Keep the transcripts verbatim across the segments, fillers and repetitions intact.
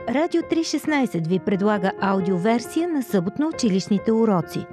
Радио три шестнайсет ви предлага аудиоверсия на съботно-училищните уроци.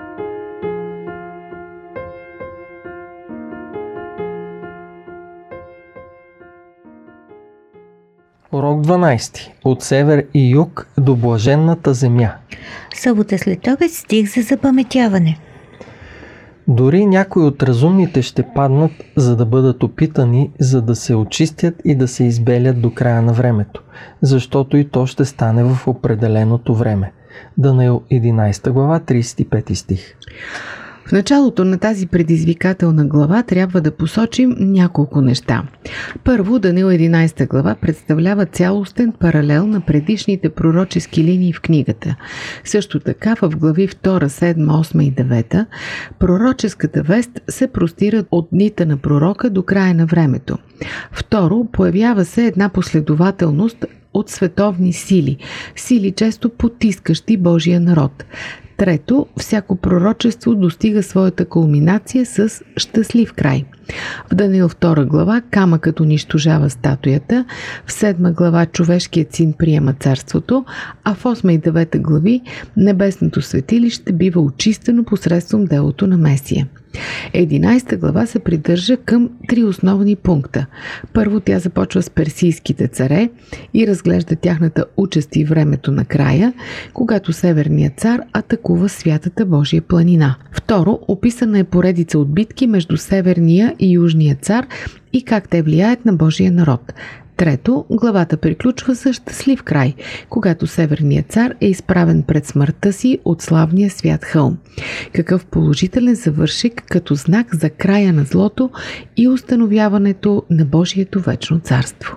Урок дванайсети. От север и юг до блаженната земя. Събота след обед, стих за запаметяване. Дори някои от разумните ще паднат, за да бъдат опитани, за да се очистят и да се избелят до края на времето, защото и то ще стане в определеното време. Данаил единайсета глава, трийсет и пети стих. В началото на тази предизвикателна глава трябва да посочим няколко неща. Първо, Данаил единайсета глава представлява цялостен паралел на предишните пророчески линии в книгата. Също така в глави втора, седма, осма и девета пророческата вест се простира от дните на пророка до края на времето. Второ, появява се една последователност от световни сили, сили често потискащи Божия народ. Трето, всяко пророчество достига своята кулминация с щастлив край. В Данаил втора глава камъкът унищожава статуята, в седма глава човешкият син приема царството, а в осма и девета глави небесното светилище бива очистено посредством делото на Месия. единайсета глава се придържа към три основни пункта. Първо, тя започва с персийските царе и разглежда тяхната участ и времето на края, когато северният цар атакува святата Божия планина. Второ, описана е поредица от битки между северния и южния цар и как те влияят на Божия народ. Трето, главата приключва със щастлив край, когато северният цар е изправен пред смъртта си от славния свят хълм. Какъв положителен завършек като знак за края на злото и установяването на Божието вечно царство.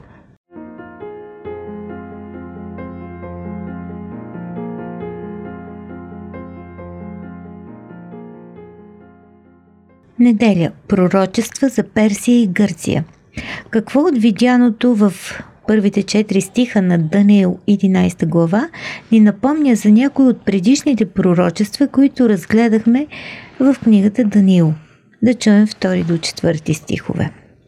Неделя. Пророчества за Персия и Гърция. Какво от видяното в първите четири стиха на Данаил единайсета глава ни напомня за някои от предишните пророчества, които разгледахме в книгата Данаил? Да чуем втори до четвърти стихове.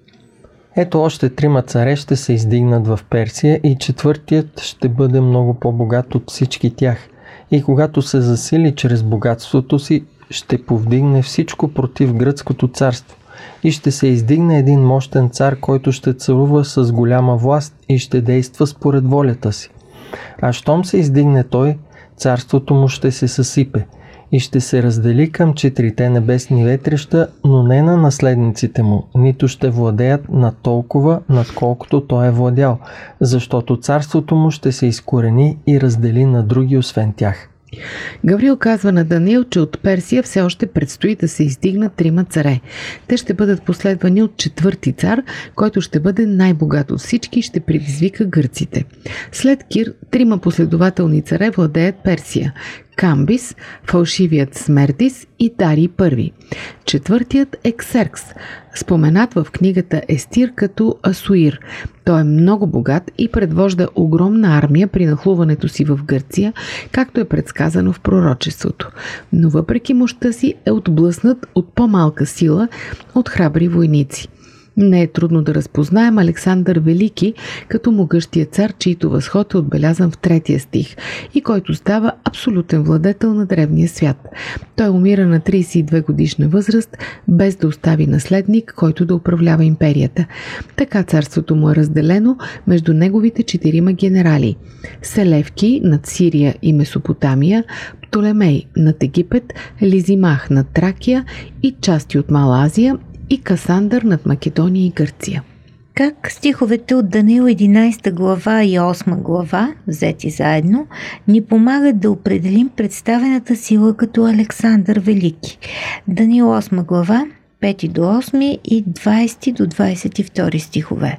Ето още трима царе ще се издигнат в Персия и четвъртият ще бъде много по-богат от всички тях. И когато се засили чрез богатството си, ще повдигне всичко против гръцкото царство. И ще се издигне един мощен цар, който ще царува с голяма власт и ще действа според волята си. А щом се издигне той, царството му ще се съсипе и ще се раздели към четирите небесни ветрища, но не на наследниците му, нито ще владеят на толкова, над колкото той е владял, защото царството му ще се изкорени и раздели на други освен тях. Гавриил казва на Данаил, че от Персия все още предстои да се издигнат трима царе. Те ще бъдат последвани от четвърти цар, който ще бъде най-богат от всички и ще предизвика гърците. След Кир, трима последователни царе владеят Персия – Камбис, фалшивият Смердис и Дарий първи. Четвъртият е Ксеркс, споменат в книгата Естир като Асуир. Той е много богат и предвожда огромна армия при нахлуването си в Гърция, както е предсказано в пророчеството. Но въпреки мощта си е отблъснат от по-малка сила от храбри войници. Не е трудно да разпознаем Александър Велики като могъщия цар, чийто възход е отбелязан в третия стих и който става абсолютен владетел на древния свят. Той умира на трийсет и две годишна възраст, без да остави наследник, който да управлява империята. Така царството му е разделено между неговите четирима генерали – Селевки над Сирия и Месопотамия, Птолемей над Египет, Лизимах над Тракия и части от Мала Азия и Касандър над Македония и Гърция. Как стиховете от Данаил единайсета глава и осма глава, взети заедно, ни помагат да определим представената сила като Александър Велики. Данаил осма глава, пети до осми и двайсети до двайсет и втори стихове.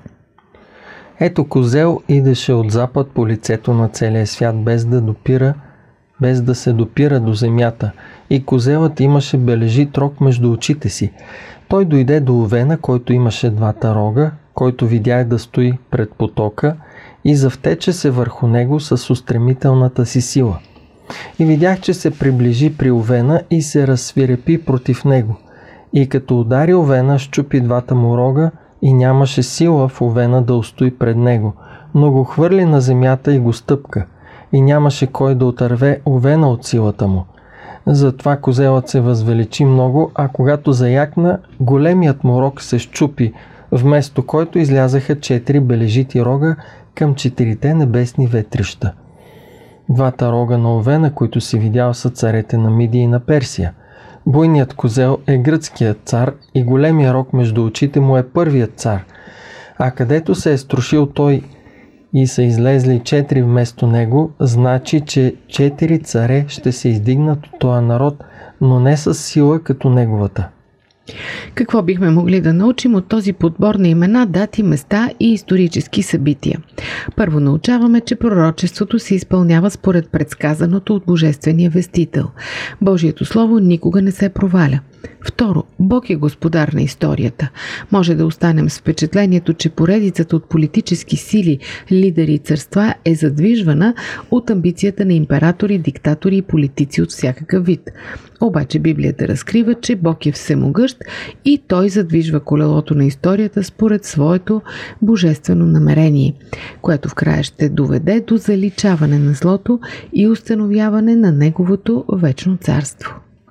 Ето козел идеше от запад по лицето на целия свят, без да допира, без да се допира до земята, и козелът имаше бележит рог между очите си. Той дойде до овена, който имаше двата рога, който видях да стои пред потока и завтече се върху него с устремителната си сила. И видях, че се приближи при овена и се разсвирепи против него. И като удари овена, счупи двата му рога и нямаше сила в овена да устои пред него, но го хвърли на земята и го стъпка, и нямаше кой да отърве овена от силата му. Затова козелът се възвеличи много, а когато заякна, големият му рог се счупи, вместо който излязаха четири бележити рога към четирите небесни ветрища. Двата рога на овена, които си видял, са царете на Мидия и на Персия. Буйният козел е гръцкият цар и големия рог между очите му е първият цар. А където се е струшил той и са излезли четири вместо него, значи, че четири царе ще се издигнат от този народ, но не с сила като неговата. Какво бихме могли да научим от този подбор на имена, дати, места и исторически събития? Първо научаваме, че пророчеството се изпълнява според предсказаното от Божествения вестител. Божието слово никога не се проваля. Второ, Бог е господар на историята. Може да останем с впечатлението, че поредицата от политически сили, лидери и царства е задвижвана от амбицията на императори, диктатори и политици от всякакъв вид. Обаче Библията разкрива, че Бог е всемогъщ и Той задвижва колелото на историята според своето божествено намерение, което в края ще доведе до заличаване на злото и установяване на Неговото вечно царство.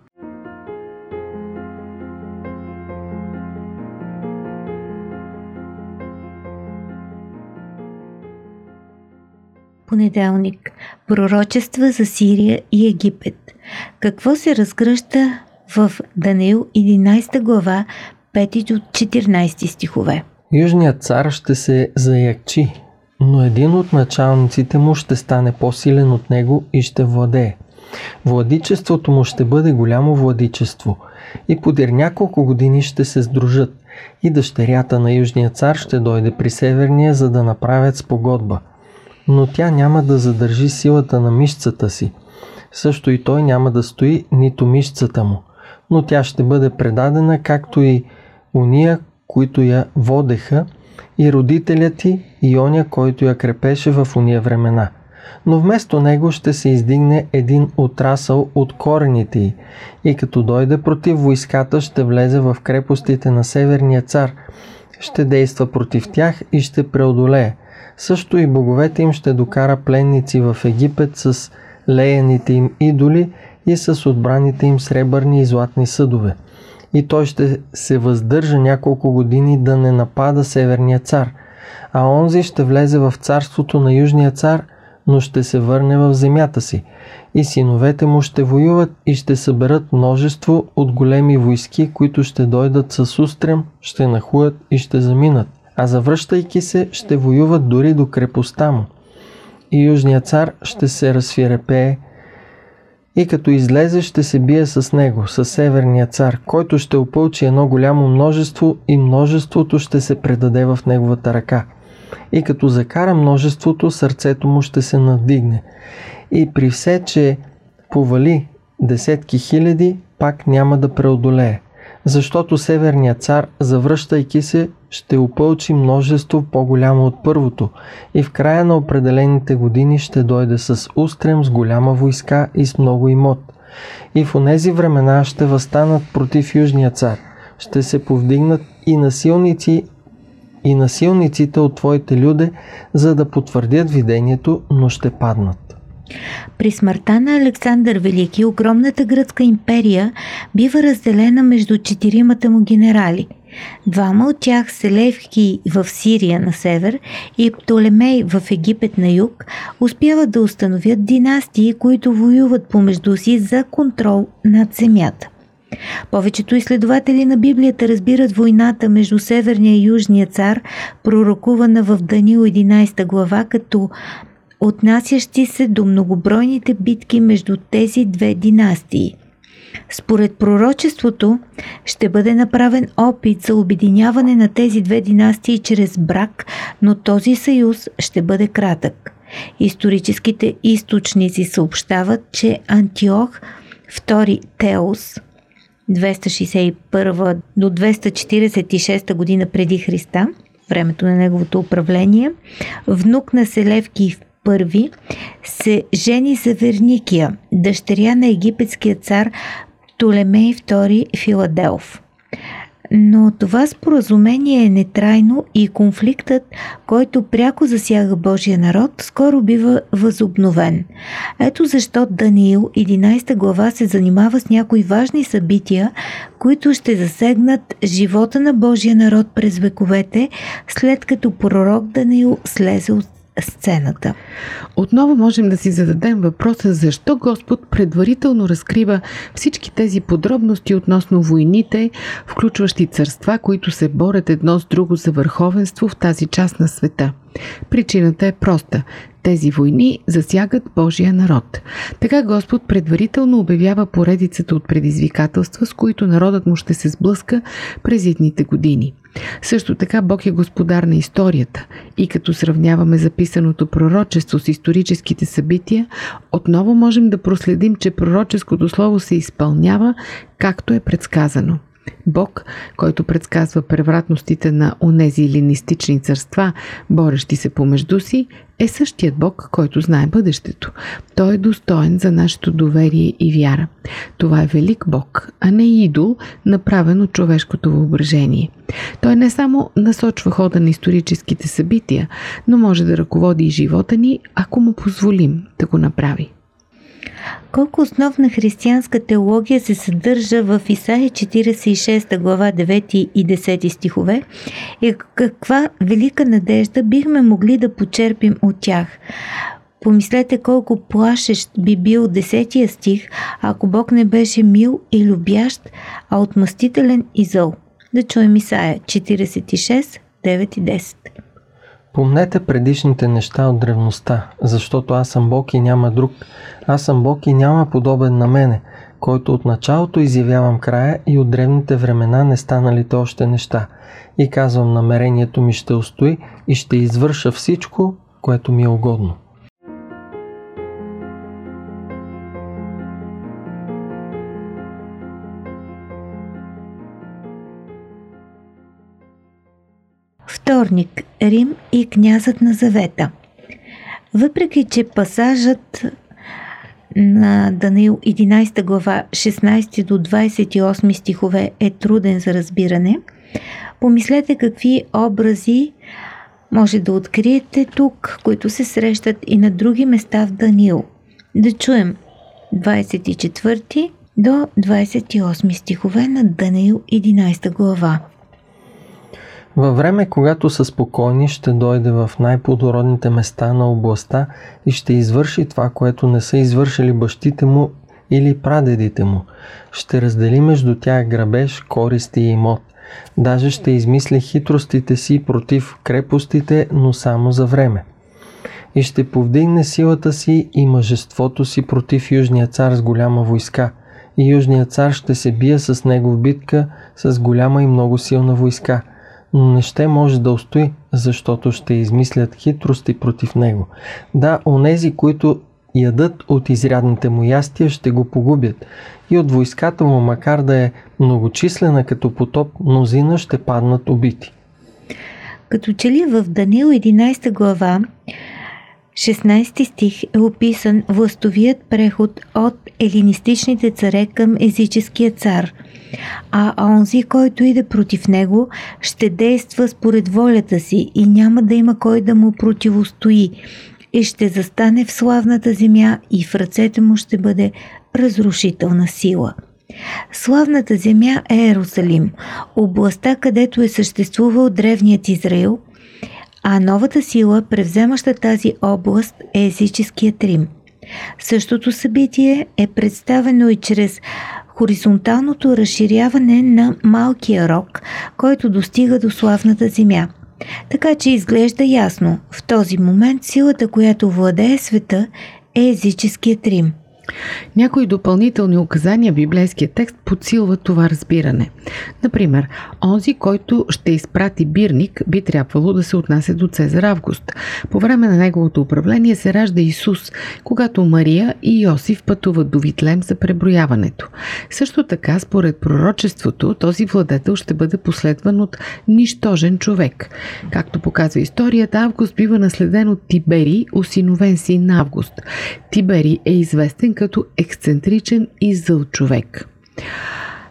Понеделник. Пророчества за Сирия и Египет. Какво се разгръща в Даниил единайсета глава, пети до четиринайсети стихове? Южният цар ще се заякчи, но един от началниците му ще стане по-силен от него и ще владее. Владичеството му ще бъде голямо владичество и подир няколко години ще се сдружат и дъщерята на Южния цар ще дойде при Северния, за да направят спогодба. Но тя няма да задържи силата на мишцата си. Също и той няма да стои нито мишцата му, но тя ще бъде предадена, както и уния, които я водеха, и родителят ти, и оня, който я крепеше в уния времена. Но вместо него ще се издигне един отрасъл от корените й, и като дойде против войската, ще влезе в крепостите на Северния цар, ще действа против тях и ще преодолее. Също и боговете им ще докара пленници в Египет с леяните им идоли и с отбраните им сребърни и златни съдове. И той ще се въздържа няколко години да не напада Северния цар, а онзи ще влезе в царството на Южния цар, но ще се върне в земята си. И синовете му ще воюват и ще съберат множество от големи войски, които ще дойдат с устрем, ще нахуят и ще заминат. А завръщайки се, ще воюват дори до крепостта му. И Южният цар ще се разсвирепее и като излезе, ще се бие с него, с Северния цар, който ще опълчи едно голямо множество и множеството ще се предаде в неговата ръка. И като закара множеството, сърцето му ще се надигне. И при все, че повали десетки хиляди, пак няма да преодолее. Защото Северният цар, завръщайки се, ще опълчи множество по-голямо от първото и в края на определените години ще дойде с устрем, с голяма войска и с много имот. И в онези времена ще възстанат против Южния цар. Ще се повдигнат и насилници и насилниците от твоите люде, за да потвърдят видението, но ще паднат. При смъртта на Александър Велики огромната гръцка империя бива разделена между четиримата му генерали. Двама от тях, Селевки в Сирия на север и Птолемей в Египет на юг, успяват да установят династии, които воюват помежду си за контрол над земята. Повечето изследователи на Библията разбират войната между Северния и Южния цар, пророкувана в Даниил единайсета глава, като отнасящи се до многобройните битки между тези две династии. Според пророчеството ще бъде направен опит за обединяване на тези две династии чрез брак, но този съюз ще бъде кратък. Историческите източници съобщават, че Антиох втори Теос двеста шейсет и първа до двеста четиридесет и шеста година преди Христа, времето на неговото управление, внук на Селевки първи, се жени за Верникия, дъщеря на египетския цар Птолемей втори Филаделф. Но това споразумение е нетрайно и конфликтът, който пряко засяга Божия народ, скоро бива възобновен. Ето защо Даниил, единайсета глава, се занимава с някои важни събития, които ще засегнат живота на Божия народ през вековете, след като пророк Даниил слезе от сцената. Отново можем да си зададем въпроса защо Господ предварително разкрива всички тези подробности относно войните, включващи царства, които се борят едно с друго за върховенство в тази част на света. Причината е проста. Тези войни засягат Божия народ. Така Господ предварително обявява поредицата от предизвикателства, с които народът му ще се сблъска през идните години. Също така Бог е господар на историята и като сравняваме записаното пророчество с историческите събития, отново можем да проследим, че пророческото слово се изпълнява както е предсказано. Бог, който предсказва превратностите на онези елинистични царства, борещи се помежду си, е същият Бог, който знае бъдещето. Той е достоен за нашето доверие и вяра. Това е велик Бог, а не идол, направен от човешкото въображение. Той не само насочва хода на историческите събития, но може да ръководи и живота ни, ако му позволим да го направи. Колко основна християнска теология се съдържа в Исаия четиридесет и шеста глава девети и десети стихове и каква велика надежда бихме могли да почерпим от тях. Помислете колко плашещ би бил десетия стих, ако Бог не беше мил и любящ, а отмъстителен и зъл. Да чуем Исаия четиридесет и шест, девет и десет. Помнете предишните неща от древността, защото аз съм Бог и няма друг. Аз съм Бог и няма подобен на мене, който от началото изявявам края и от древните времена не станалите още неща. И казвам, намерението ми ще устои и ще извърша всичко, което ми е угодно. Вторник. Рим и князът на Завета. Въпреки че пасажът на Даниил единайсета глава шестнайсети до двайсет и осми стихове е труден за разбиране, помислете какви образи може да откриете тук, които се срещат и на други места в Даниил. Да чуем двайсет и четвърти до двайсет и осми стихове на Даниил единайсета глава. Във време, когато са спокойни, ще дойде в най-плодородните места на областта и ще извърши това, което не са извършили бащите му или прадедите му. Ще раздели между тях грабеж, користи и имот. Даже ще измисли хитростите си против крепостите, но само за време. И ще повдигне силата си и мъжеството си против южния цар с голяма войска. И южният цар ще се бие с него в битка с голяма и много силна войска. Но не ще може да устои, защото ще измислят хитрости против него. Да, онези, които ядат от изрядните му ястия, ще го погубят. И от войската му, макар да е многочислена като потоп, мнозина ще паднат убити. Като че ли в Даниил единайсета глава, шестнайсети стих е описан властовият преход от елинистичните царе към езическия цар, а онзи, който иде против него, ще действа според волята си и няма да има кой да му противостои и ще застане в славната земя и в ръцете му ще бъде разрушителна сила. Славната земя е Иерусалим, областта, където е съществувал древният Израил, а новата сила, превземаща тази област, е езическият Рим. Същото събитие е представено и чрез хоризонталното разширяване на малкия рог, който достига до славната земя. Така че изглежда ясно, в този момент силата, която владее света, е езическият Рим. Някои допълнителни указания в библейския текст подсилват това разбиране. Например, онзи, който ще изпрати бирник, би трябвало да се отнася до Цезар Август. По време на неговото управление се ражда Исус, когато Мария и Йосиф пътуват до Витлеем за преброяването. Също така, според пророчеството, този владетел ще бъде последван от нищожен човек. Както показва историята, Август бива наследен от Тиберий, осиновен син на Август. Тиберий е известен като ексцентричен и зъл човек.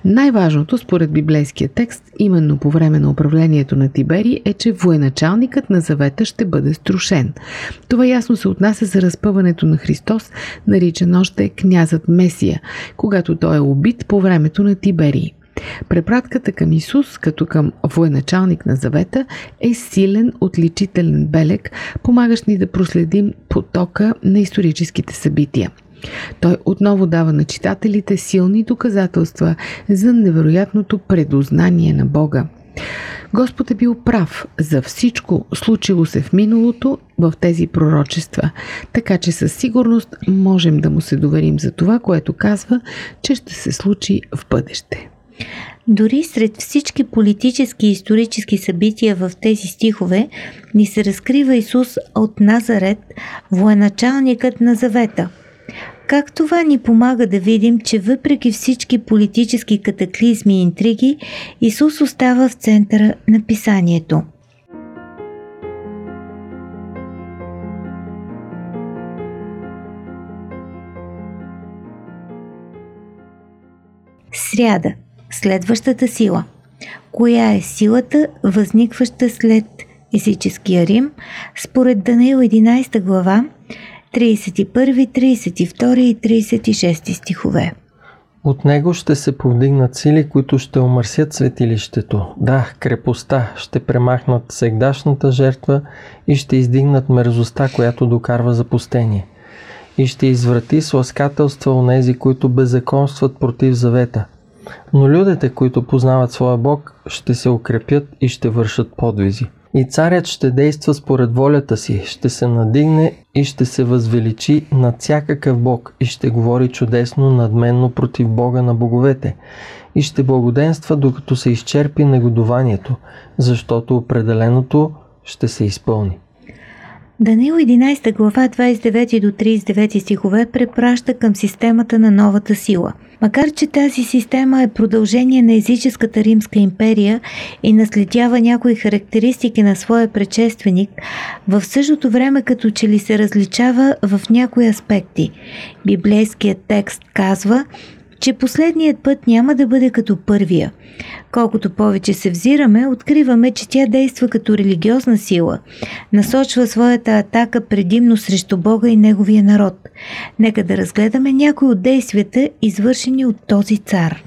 Най-важното според библейския текст, именно по време на управлението на Тиберий, е, че военачалникът на Завета ще бъде струшен. Това ясно се отнася за разпъването на Христос, наричан още князът Месия, когато той е убит по времето на Тиберий. Препратката към Исус, като към военачалник на Завета, е силен отличителен белег, помагащ ни да проследим потока на историческите събития. Той отново дава на читателите силни доказателства за невероятното предузнание на Бога. Господ е бил прав за всичко, случило се в миналото в тези пророчества, така че със сигурност можем да му се доверим за това, което казва, че ще се случи в бъдеще. Дори сред всички политически и исторически събития в тези стихове ни се разкрива Исус от Назарет, военачалникът на Завета. Как това ни помага да видим, че въпреки всички политически катаклизми и интриги, Исус остава в центъра на писанието? Сряда. Следващата сила. Коя е силата, възникваща след езическия Рим, според Даниил единайста глава, тридесет и първи, тридесет и втори и тридесет и шести стихове? От него ще се повдигнат сили, които ще омърсят светилището. Да, крепостта, ще премахнат сегдашната жертва и ще издигнат мерзостта, която докарва запустение. И ще изврати с ласкателства онези, които беззаконстват против завета. Но людите, които познават своя Бог, ще се укрепят и ще вършат подвизи. И царят ще действа според волята си, ще се надигне и ще се възвеличи над всякакъв Бог и ще говори чудесно, надменно против Бога на боговете и ще благоденства, докато се изчерпи негодованието, защото определеното ще се изпълни. Даниил единайста глава двайсет и девети до тридесет и девети стихове препраща към системата на новата сила. Макар че тази система е продължение на езическата Римска империя и наследява някои характеристики на своя предшественик, в същото време като че ли се различава в някои аспекти. Библейският текст казва, че последният път няма да бъде като първия. Колкото повече се взираме, откриваме, че тя действа като религиозна сила, насочва своята атака предимно срещу Бога и Неговия народ. Нека да разгледаме някои от действията, извършени от този цар.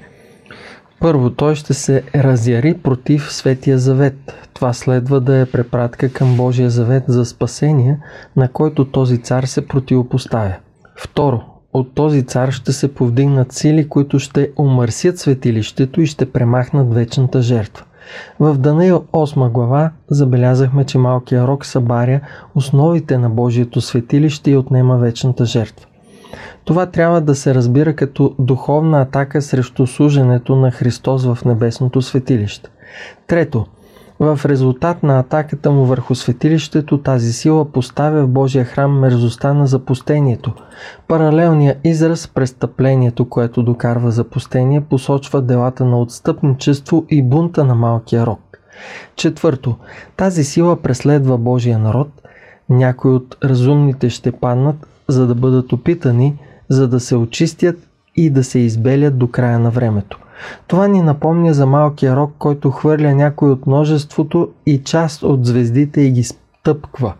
Първо, той ще се разяри против Светия Завет. Това следва да е препратка към Божия завет за спасение, на който този цар се противопоставя. Второ, от този цар ще се повдигнат сили, които ще омърсят светилището и ще премахнат вечната жертва. В Даниил осма глава забелязахме, че малкият рог събаря основите на Божието светилище и отнема вечната жертва. Това трябва да се разбира като духовна атака срещу служенето на Христос в небесното светилище. Трето, в резултат на атаката му върху светилището, тази сила поставя в Божия храм мерзостта на запустението. Паралелният израз престъплението, което докарва запустение, посочва делата на отстъпничество и бунта на малкия рог. Четвърто, тази сила преследва Божия народ. Някои от разумните ще паднат, за да бъдат опитани, за да се очистят и да се избелят до края на времето. Това ни напомня за малкия рог, който хвърля някой от множеството и част от звездите и ги стъпква.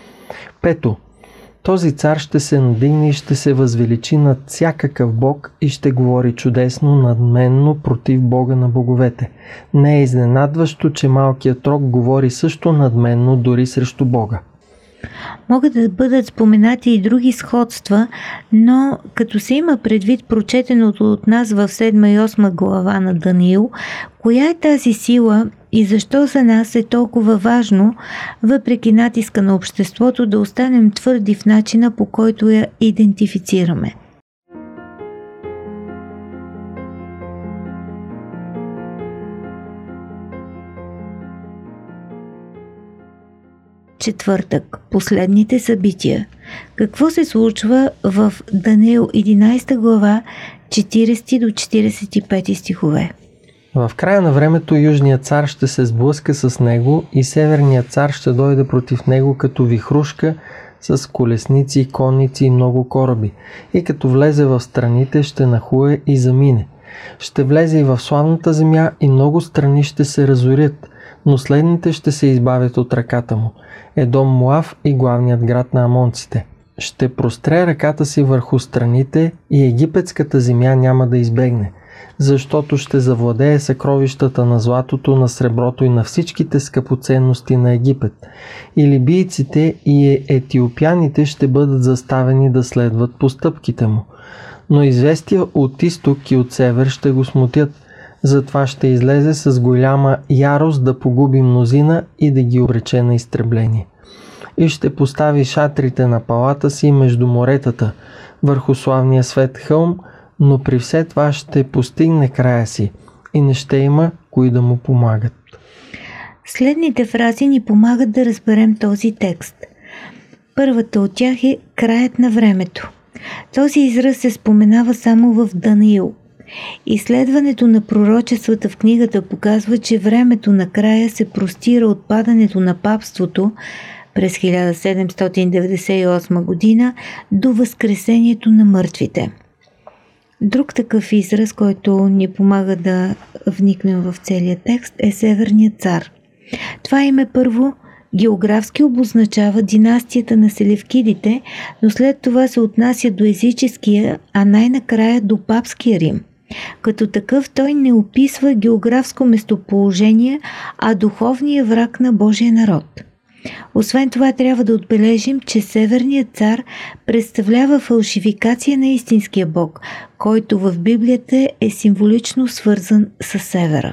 Пето. Този цар ще се надигне и ще се възвеличи над всякакъв бог и ще говори чудесно, надменно против Бога на боговете. Не е изненадващо, че малкият рог говори също надменно дори срещу Бога. Могат да бъдат споменати и други сходства, но като се има предвид прочетеното от нас в седма и осма глава на Даниил, коя е тази сила и защо за нас е толкова важно, въпреки натиска на обществото, да останем твърди в начина, по който я идентифицираме? Четвъртък. Последните събития. Какво се случва в Даниил единайста глава четиридесети до четиридесет и пети стихове? В края на времето южният цар ще се сблъска с него и северният цар ще дойде против него като вихрушка с колесници, конници и много кораби. И като влезе в страните ще нахуе и замине. Ще влезе и в славната земя и много страни ще се разорят, но следните ще се избавят от ръката му. Едом, Моав и главният град на амонците. Ще простре ръката си върху страните и египетската земя няма да избегне, защото ще завладее съкровищата на златото, на среброто и на всичките скъпоценности на Египет. И либийците и етиопяните ще бъдат заставени да следват по стъпките му. Но известия от изток и от север ще го смутят, затова ще излезе с голяма ярост да погуби мнозина и да ги обрече на изтребление. И ще постави шатрите на палата си между моретата, върху славния свет хълм, но при все това ще постигне края си и не ще има кои да му помагат. Следните фрази ни помагат да разберем този текст. Първата от тях е краят на времето. Този израз се споменава само в Даниил. Изследването на пророчествата в книгата показва, че времето на края се простира от падането на папството през хиляда седемстотин деветдесет и осма година до възкресението на мъртвите. Друг такъв израз, който ни помага да вникнем в целия текст, е Северният цар. Това име първо географски обозначава династията на селевкидите, но след това се отнася до езическия, а най-накрая до папския Рим. Като такъв той не описва географско местоположение, а духовния враг на Божия народ. Освен това трябва да отбележим, че Северният цар представлява фалшификация на истинския Бог, който в Библията е символично свързан с севера.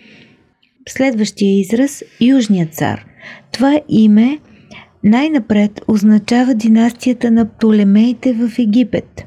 Следващия израз – Южният цар. Това име най-напред означава династията на Птолемеите в Египет,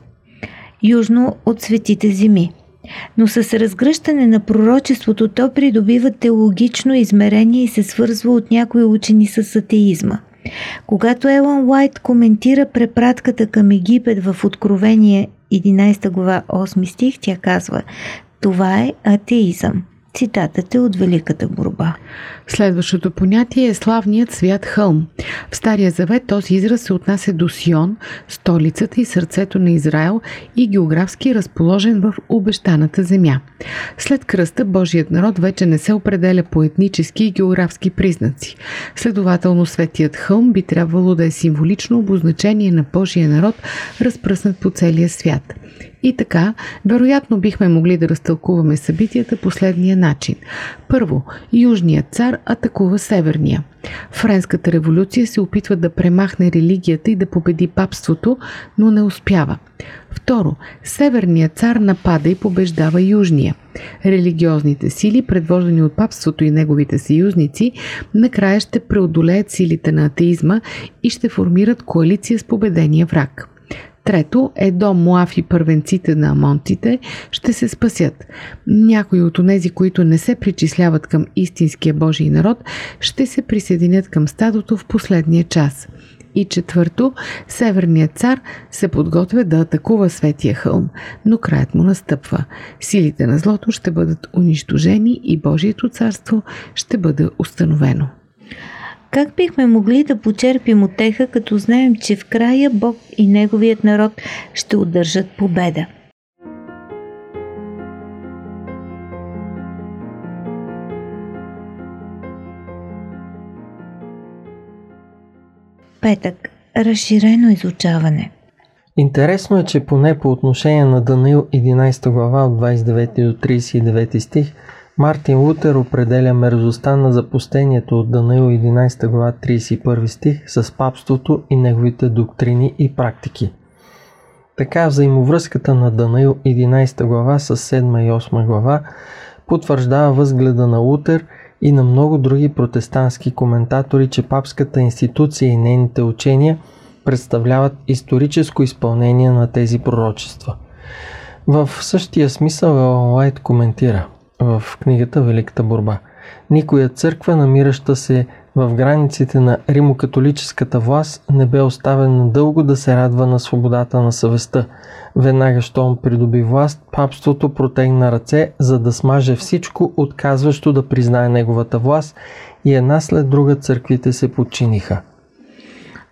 южно от Светите земи. Но с разгръщане на пророчеството то придобива теологично измерение и се свързва от някои учени с атеизма. Когато Елън Уайт коментира препратката към Египет в Откровение единайсета глава осми стих, тя казва: "Това е атеизъм." Цитатът е от Великата борба. Следващото понятие е славният свят хълм. В Стария завет този израз се отнася до Сион, столицата и сърцето на Израел и географски разположен в обещаната земя. След кръста Божият народ вече не се определя по етнически и географски признаци. Следователно светият хълм би трябвало да е символично обозначение на Божия народ, разпръснат по целия свят. И така, вероятно бихме могли да разтълкуваме събитията последния начин. Първо, Южният цар атакува Северния. Френската революция се опитва да премахне религията и да победи папството, но не успява. Второ, Северният цар напада и побеждава Южния. Религиозните сили, предвождани от папството и неговите съюзници, накрая ще преодолеят силите на атеизма и ще формират коалиция с победения враг. Трето, Едом, Моав и първенците на амонците ще се спасят. Някои от онези, които не се причисляват към истинския Божий народ, ще се присъединят към стадото в последния час. И четвърто, Северният цар се подготвя да атакува Светия хълм, но краят му настъпва. Силите на злото ще бъдат унищожени и Божието царство ще бъде установено. Как бихме могли да почерпим утеха, като знаем, че в края Бог и Неговият народ ще удържат победа? Петък. Разширено изучаване. Интересно е, че поне по отношение на Даниил единайсета глава от двайсет и девети до трийсет и девети стих, Мартин Лутер определя мерзостта на запустението от Даниил единайсета глава трийсет и първи стих с папството и неговите доктрини и практики. Така взаимовръзката на Даниил единайсета глава с седма и осма глава потвърждава възгледа на Лутер и на много други протестантски коментатори, че папската институция и нейните учения представляват историческо изпълнение на тези пророчества. В същия смисъл Елън Уайт коментира в книгата Великата борба: никоя църква, намираща се в границите на римокатолическата власт, не бе оставена дълго да се радва на свободата на съвестта. Веднага щом придоби власт, папството протегна ръце, за да смаже всичко, отказващо да признае неговата власт, и една след друга църквите се подчиниха.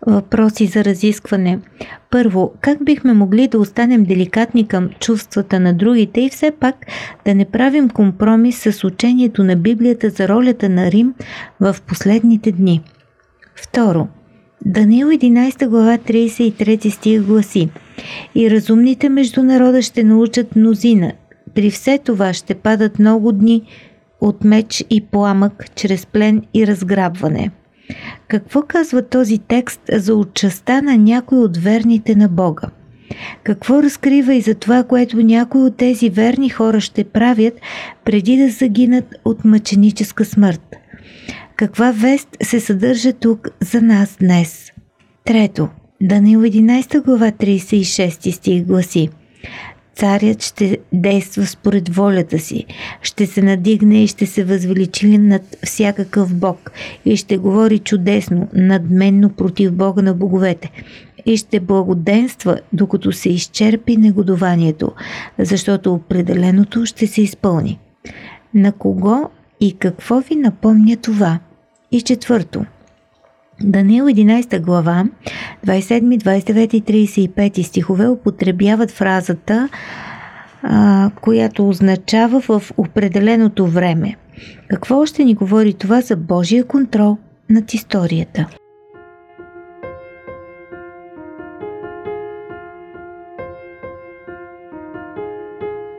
въпроси за разискване. Първо, как бихме могли да останем деликатни към чувствата на другите и все пак да не правим компромис с учението на Библията за ролята на Рим в последните дни? Второ, Даниил единайста глава трийсет и трети стих гласи: „И разумните между народа ще научат мнозина. При все това ще падат много дни от меч и пламък, чрез плен и разграбване“. Какво казва този текст за отчастта на някои от верните на Бога? Какво разкрива и за това, което някои от тези верни хора ще правят преди да загинат от мъченическа смърт? Каква вест се съдържа тук за нас днес? Трето, Даниил единайста глава трийсет и шести стих гласи: „Царят ще действа според волята си, ще се надигне и ще се възвеличи над всякакъв бог и ще говори чудесно, надменно против Бога на боговете и ще благоденства, докато се изчерпи негодованието, защото определеното ще се изпълни“. На кого и какво ви напомня това? И четвърто, Даниил единайста глава, двайсет и седми, двайсет и девети и трийсет и пети стихове употребяват фразата, а, която означава в определеното време. Какво още ни говори това за Божия контрол над историята?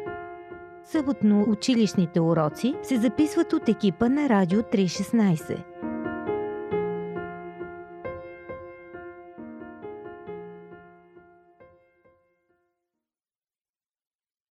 Съботно училищните уроци се записват от екипа на Радио триста и шестнайсет.